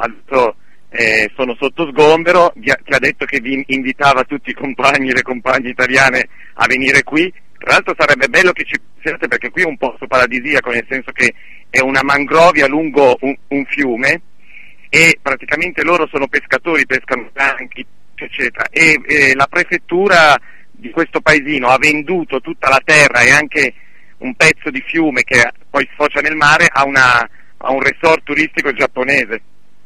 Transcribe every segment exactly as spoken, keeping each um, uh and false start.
adesso eh, sono sotto sgombero, ti ha, ti ha detto che vi invitava tutti i compagni e le compagne italiane a venire qui. Tra l'altro sarebbe bello che ci fosse, perché qui è un posto paradisiaco, nel senso che è una mangrovia lungo un, un fiume, e praticamente loro sono pescatori, pescano granchi, eccetera, e, e la prefettura di questo paesino ha venduto tutta la terra e anche un pezzo di fiume che poi sfocia nel mare a, una, a un resort turistico giapponese.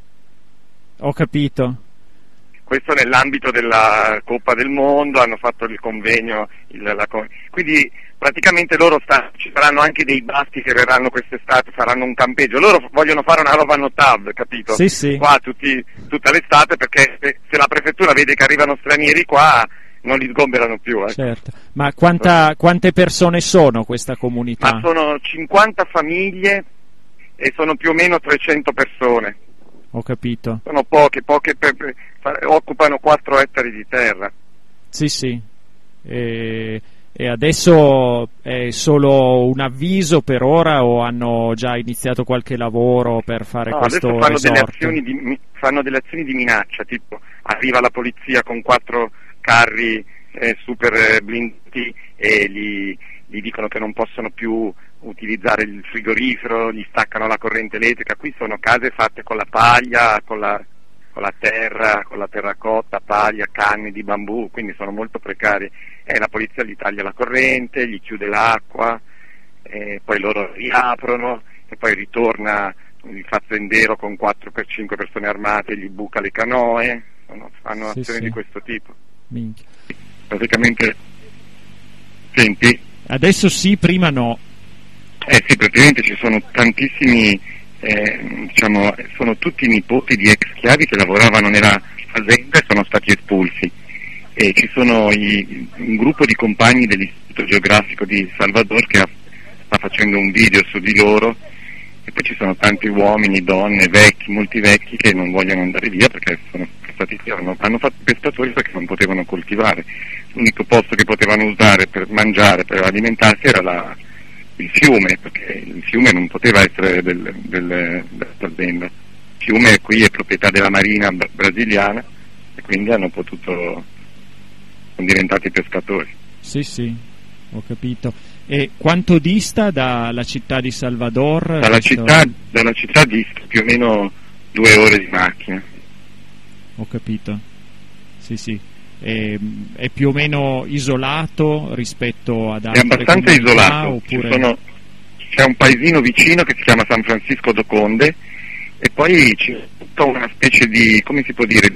Ho capito. Questo nell'ambito della Coppa del Mondo, hanno fatto il convegno, il, la, quindi praticamente loro sta, ci saranno anche dei basti che verranno quest'estate, faranno un campeggio, loro vogliono fare una roba notav, capito? Sì, sì. Qua tutti, tutta l'estate, perché se, se la prefettura vede che arrivano stranieri qua non li sgomberano più. Eh. Certo, ma quanta, quante persone sono questa comunità? Ma sono cinquanta famiglie e sono più o meno trecento persone. Ho capito. Sono poche, poche per, per, occupano quattro ettari di terra. Sì, sì. E, e adesso è solo un avviso per ora o hanno già iniziato qualche lavoro per fare no, questo adesso fanno resort? delle azioni di, fanno delle azioni di minaccia, tipo arriva la polizia con quattro carri eh, super blindati e gli, gli dicono che non possono più utilizzare il frigorifero, gli staccano la corrente elettrica. Qui sono case fatte con la paglia, con la, con la terra, con la terracotta, paglia, canne di bambù, quindi sono molto precari. E la polizia gli taglia la corrente, gli chiude l'acqua, e poi loro riaprono e poi ritorna il fazzendero con quattro per cinque persone armate e gli buca le canoe. Sono, fanno sì, azioni sì. di questo tipo. Minchia. Praticamente, senti? Adesso sì, prima no. Eh sì, praticamente ci sono tantissimi, eh, diciamo, sono tutti nipoti di ex schiavi che lavoravano nella fazenda e sono stati espulsi. E ci sono i, un gruppo di compagni dell'Istituto Geografico di Salvador che ha, sta facendo un video su di loro, e poi ci sono tanti uomini, donne, vecchi, molti vecchi che non vogliono andare via perché sono stati hanno, hanno fatto pescatori perché non potevano coltivare. L'unico posto che potevano usare per mangiare, per alimentarsi era la il fiume, perché il fiume non poteva essere del, del, dell'azienda. Il fiume qui è proprietà della marina brasiliana e quindi hanno potuto, sono diventati pescatori. Sì, sì, ho capito. E quanto dista dalla città di Salvador? Dalla città, dalla città dista più o meno due ore di macchina. Ho capito, sì, sì. È, è più o meno isolato rispetto ad altre comunità? È abbastanza isolato, oppure... Ci sono, c'è un paesino vicino che si chiama San Francisco do Conde e poi c'è tutta una specie di, come si può dire,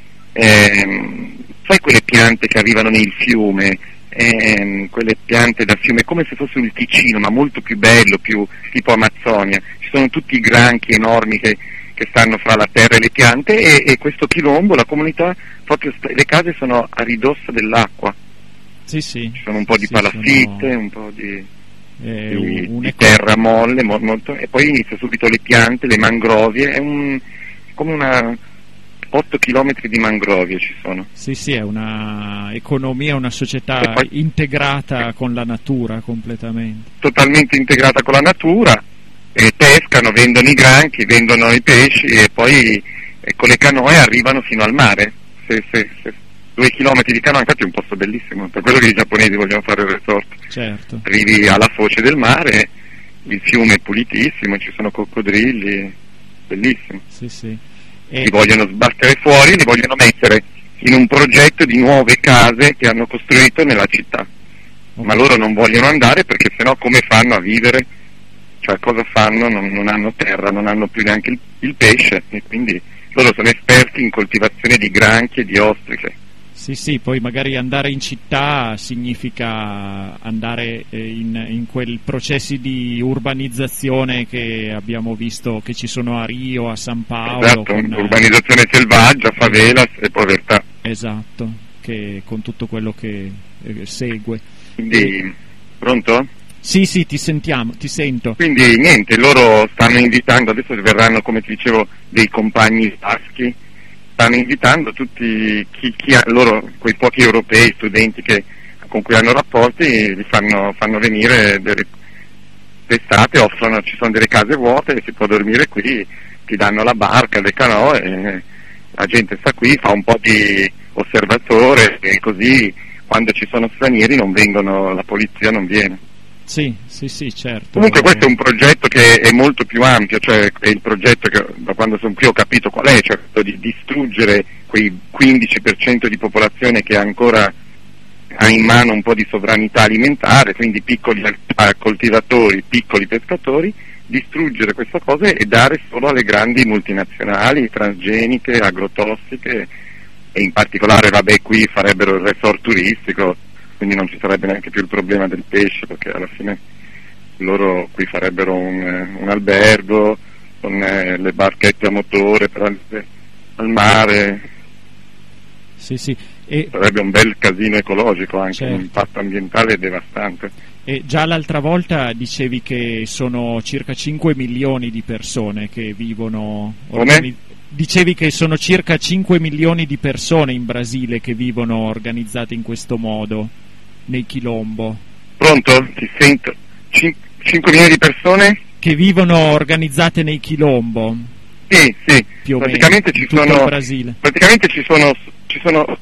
ehm, sai quelle piante che arrivano nel fiume, ehm, quelle piante da fiume come se fosse il Ticino ma molto più bello, più tipo Amazzonia, ci sono tutti i granchi enormi che che stanno fra la terra e le piante e, e questo Quilombo, la comunità, proprio st- le case sono a ridosso dell'acqua. Sì, sì. Ci sono un po' di sì, palafitte, sono... un po' di, eh, di, un di eco... terra molle, mo- molto, e poi inizia subito le piante, le mangrovie, è un, come una otto chilometri di mangrovie ci sono. Sì, sì, è una economia, una società poi, integrata con la natura completamente. Totalmente integrata con la natura. E pescano, vendono i granchi, vendono i pesci e poi e con le canoe arrivano fino al mare. Se, se, se, due chilometri di canoa, infatti è un posto bellissimo, per quello che i giapponesi vogliono fare il resort. Certo. Arrivi alla foce del mare, il fiume è pulitissimo, ci sono coccodrilli, bellissimo. Sì, sì. E... Li vogliono sbattere fuori, li vogliono mettere in un progetto di nuove case che hanno costruito nella città. Okay. Ma loro non vogliono andare perché sennò come fanno a vivere? Cioè cosa fanno? Non, non hanno terra, non hanno più neanche il, il pesce e quindi loro sono esperti in coltivazione di granchi e di ostriche. Sì, sì, poi magari andare in città significa andare in, in quei processi di urbanizzazione che abbiamo visto che ci sono a Rio, a San Paolo. Esatto, con, urbanizzazione selvaggia, favelas e povertà. Esatto, che con tutto quello che eh, segue. Quindi, e... pronto? Sì, sì, ti sentiamo, ti sento. Quindi niente, loro stanno invitando, adesso verranno, come ti dicevo, dei compagni baschi, stanno invitando tutti, chi, chi ha, loro, quei pochi europei, studenti che, con cui hanno rapporti, li fanno, fanno venire delle, d'estate, offrono, ci sono delle case vuote e si può dormire qui, ti danno la barca, le canoe, e la gente sta qui, fa un po' di osservatore e così quando ci sono stranieri non vengono, la polizia non viene. Sì, sì, sì, certo. Comunque questo è un progetto che è molto più ampio, cioè è il progetto che da quando sono qui ho capito qual è, cioè quello di distruggere quei quindici per cento di popolazione che ancora ha in mano un po' di sovranità alimentare, quindi piccoli coltivatori, piccoli pescatori, distruggere questa cosa e dare solo alle grandi multinazionali, transgeniche, agrotossiche, e in particolare, vabbè, qui farebbero il resort turistico, quindi non ci sarebbe neanche più il problema del pesce, perché alla fine loro qui farebbero un, un albergo con eh, le barchette a motore per andare al mare. Sì, sì. E sarebbe un bel casino ecologico, anche certo. Un impatto ambientale devastante. E già l'altra volta dicevi che sono circa cinque milioni di persone che vivono organi- dicevi che sono circa cinque milioni di persone in Brasile che vivono organizzate in questo modo nei Quilombo. Pronto? Ti sento. Cin- cinque milioni di persone? Che vivono organizzate nei Quilombo. Sì, sì. Più o praticamente meno, ci sono il Brasile. praticamente ci sono ci sono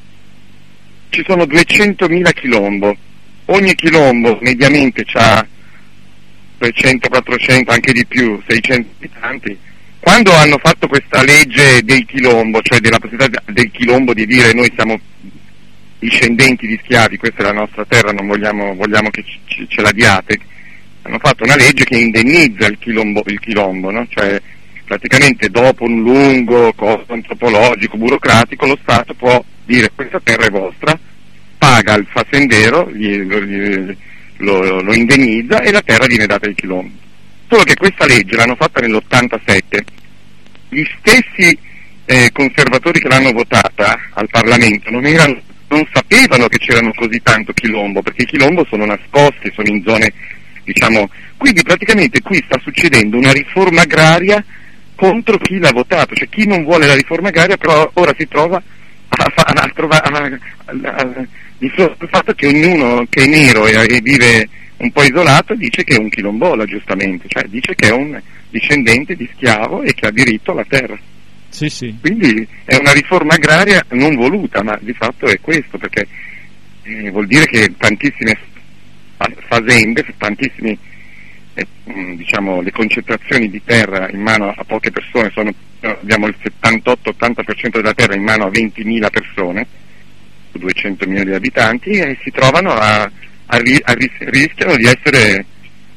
ci sono duecentomila Quilombo. Ogni Quilombo mediamente ha trecento, quattrocento, anche di più, seicento abitanti. Quando hanno fatto questa legge del Quilombo, cioè della possibilità del Quilombo di dire noi siamo discendenti di schiavi, questa è la nostra terra, non vogliamo, vogliamo che ce, ce la diate, hanno fatto una legge che indennizza il Quilombo, il Quilombo, no? Cioè praticamente dopo un lungo costo antropologico, burocratico, lo Stato può dire questa terra è vostra, paga il fazendero, gli, gli, lo, lo indennizza e la terra viene data ai Quilombo. Solo che questa legge l'hanno fatta nell'ottantasette, gli stessi eh, conservatori che l'hanno votata al Parlamento non, erano, non sapevano che c'erano così tanto Quilombo, perché i Quilombo sono nascosti, sono in zone, diciamo, quindi praticamente qui sta succedendo una riforma agraria contro chi l'ha votato, cioè chi non vuole la riforma agraria però ora si trova a, a, a trovare di fronte al fatto che ognuno che è nero e, e vive un po' isolato dice che è un quilombola, giustamente, cioè dice che è un discendente di schiavo e che ha diritto alla terra. Sì, sì. Quindi è una riforma agraria non voluta, ma di fatto è questo, perché eh, vuol dire che tantissime fazende, tantissimi eh, diciamo le concentrazioni di terra in mano a poche persone, sono, abbiamo il settantotto ottanta per cento della terra in mano a ventimila persone, duecento milioni di abitanti, e si trovano a A, a rischiano di essere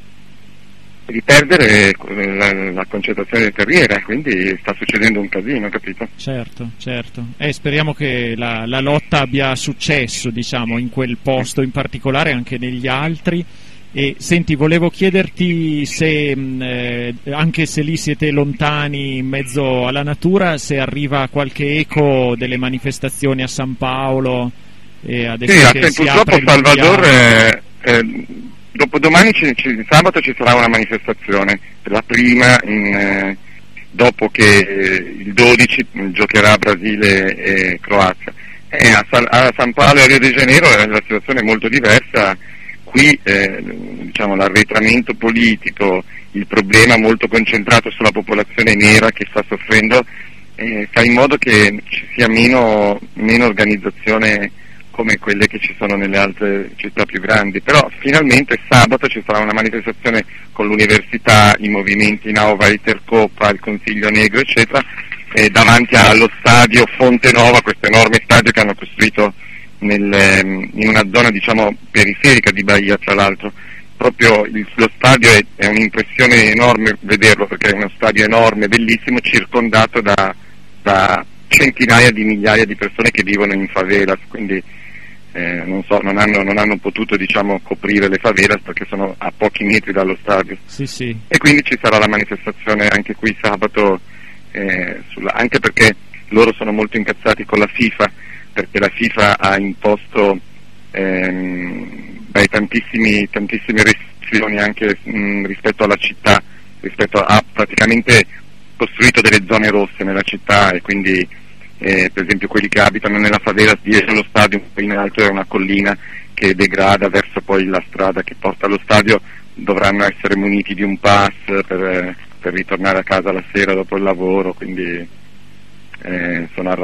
di perdere la, la concentrazione del terriere, quindi sta succedendo un casino, capito? Certo, certo. E eh, speriamo che la, la lotta abbia successo, diciamo, in quel posto in particolare, anche negli altri. E senti, volevo chiederti se mh, eh, anche se lì siete lontani in mezzo alla natura, se arriva qualche eco delle manifestazioni a San Paolo. E adesso sì, che si purtroppo apre il Salvador eh, eh, dopodomani ci, ci, sabato ci sarà una manifestazione, la prima in, eh, dopo che eh, il dodici giocherà Brasile e Croazia. Eh, a, San, a San Paolo e a Rio de Janeiro eh, la situazione è molto diversa. Qui eh, diciamo, l'arretramento politico, il problema molto concentrato sulla popolazione nera che sta soffrendo, eh, fa in modo che ci sia meno, meno organizzazione come quelle che ci sono nelle altre città più grandi. Però finalmente sabato ci sarà una manifestazione con l'università, i movimenti Nova, Intercopa, il Consiglio Negro, eccetera, eh, davanti allo stadio Fonte Nova, questo enorme stadio che hanno costruito nel, in una zona, diciamo, periferica di Bahia, tra l'altro. Proprio il, lo stadio è, è un'impressione enorme vederlo, perché è uno stadio enorme, bellissimo, circondato da, da centinaia di migliaia di persone che vivono in favelas, quindi eh, non so, non hanno, non hanno potuto, diciamo, coprire le favelas perché sono a pochi metri dallo stadio. Sì, sì. E quindi ci sarà la manifestazione anche qui sabato, eh, sulla, anche perché loro sono molto incazzati con la FIFA, perché la FIFA ha imposto ehm, beh, tantissimi, tantissime restrizioni anche mh, rispetto alla città, rispetto a, praticamente costruito delle zone rosse nella città, e quindi eh, per esempio quelli che abitano nella favela dietro allo stadio, un po' in alto è una collina che degrada verso poi la strada che porta allo stadio, dovranno essere muniti di un pass per, per per ritornare a casa la sera dopo il lavoro, quindi eh, sono arrabbiato.